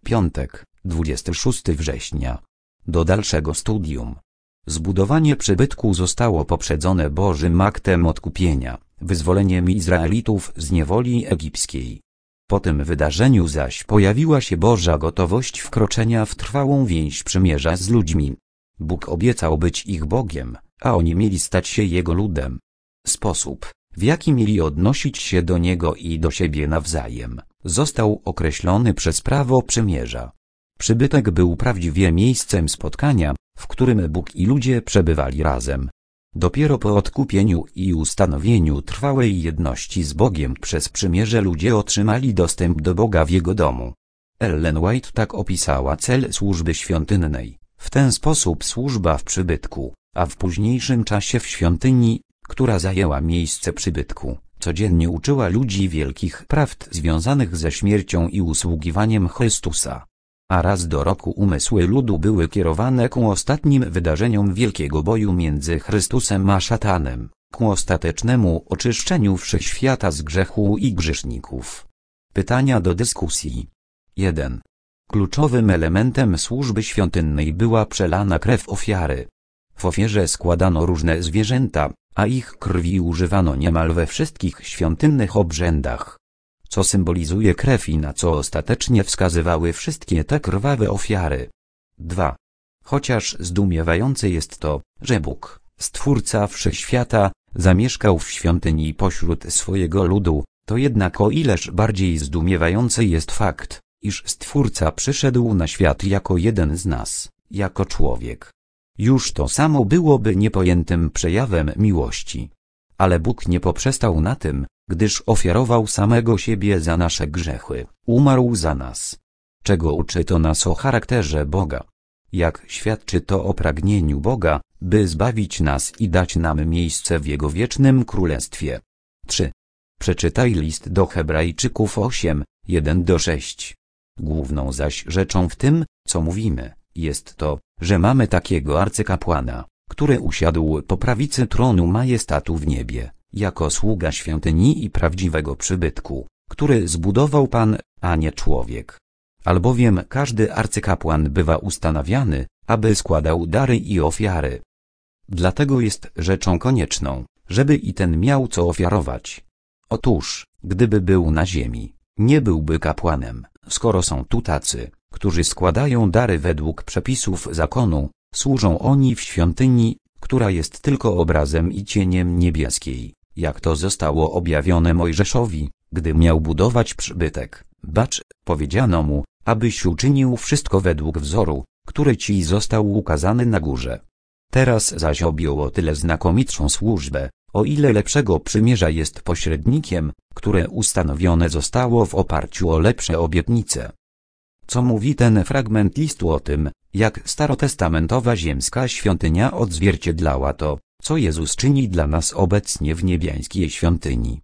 Piątek, 26 września. Do dalszego studium. Zbudowanie przybytku zostało poprzedzone Bożym aktem odkupienia, wyzwoleniem Izraelitów z niewoli egipskiej. Po tym wydarzeniu zaś pojawiła się Boża gotowość wkroczenia w trwałą więź przymierza z ludźmi. Bóg obiecał być ich Bogiem, a oni mieli stać się Jego ludem. Sposób, w jaki mieli odnosić się do Niego i do siebie nawzajem, został określony przez prawo przymierza. Przybytek był prawdziwie miejscem spotkania, w którym Bóg i ludzie przebywali razem. Dopiero po odkupieniu i ustanowieniu trwałej jedności z Bogiem przez przymierze ludzie otrzymali dostęp do Boga w Jego domu. Ellen White tak opisała cel służby świątynnej. W ten sposób służba w przybytku, a w późniejszym czasie w świątyni, która zajęła miejsce przybytku, codziennie uczyła ludzi wielkich prawd związanych ze śmiercią i usługiwaniem Chrystusa. A raz do roku umysły ludu były kierowane ku ostatnim wydarzeniom wielkiego boju między Chrystusem a szatanem, ku ostatecznemu oczyszczeniu wszechświata z grzechu i grzeszników. Pytania do dyskusji. 1. Kluczowym elementem służby świątynnej była przelana krew ofiary. W ofierze składano różne zwierzęta, a ich krwi używano niemal we wszystkich świątynnych obrzędach. Co symbolizuje krew i na co ostatecznie wskazywały wszystkie te krwawe ofiary. 2. Chociaż zdumiewające jest to, że Bóg, Stwórca wszechświata, zamieszkał w świątyni pośród swojego ludu, to jednak o ileż bardziej zdumiewający jest fakt, iż Stwórca przyszedł na świat jako jeden z nas, jako człowiek. Już to samo byłoby niepojętym przejawem miłości. Ale Bóg nie poprzestał na tym, gdyż ofiarował samego siebie za nasze grzechy, umarł za nas. Czego uczy to nas o charakterze Boga? Jak świadczy to o pragnieniu Boga, by zbawić nas i dać nam miejsce w Jego wiecznym królestwie. 3. Przeczytaj list do Hebrajczyków 8, 1-6. Główną zaś rzeczą w tym, co mówimy, jest to, że mamy takiego arcykapłana, który usiadł po prawicy tronu majestatu w niebie, jako sługa świątyni i prawdziwego przybytku, który zbudował Pan, a nie człowiek. Albowiem każdy arcykapłan bywa ustanawiany, aby składał dary i ofiary. Dlatego jest rzeczą konieczną, żeby i ten miał co ofiarować. Otóż, gdyby był na ziemi, nie byłby kapłanem, skoro są tu tacy, którzy składają dary według przepisów zakonu, służą oni w świątyni, która jest tylko obrazem i cieniem niebieskiej, jak to zostało objawione Mojżeszowi, gdy miał budować przybytek. Bacz, powiedziano mu, abyś uczynił wszystko według wzoru, który ci został ukazany na górze. Teraz zaś objął o tyle znakomitszą służbę, o ile lepszego przymierza jest pośrednikiem, które ustanowione zostało w oparciu o lepsze obietnice. Co mówi ten fragment listu o tym, jak starotestamentowa ziemska świątynia odzwierciedlała to, co Jezus czyni dla nas obecnie w niebiańskiej świątyni?